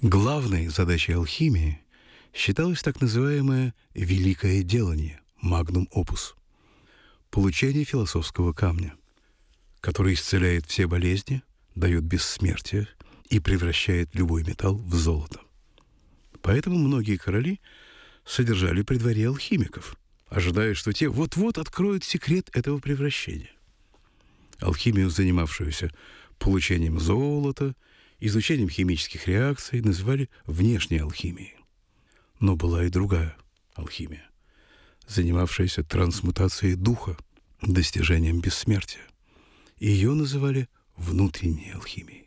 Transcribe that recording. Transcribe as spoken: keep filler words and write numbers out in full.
Главной задачей алхимии считалось так называемое «великое делание» (magnum opus) — получение философского камня, который исцеляет все болезни, дает бессмертие и превращает любой металл в золото. Поэтому многие короли содержали при дворе алхимиков, ожидая, что те вот-вот откроют секрет этого превращения. Алхимию, занимавшуюся получением золота, изучением химических реакций, называли внешней алхимией. Но была и другая алхимия, занимавшаяся трансмутацией духа, достижением бессмертия. Ее называли внутренней алхимией.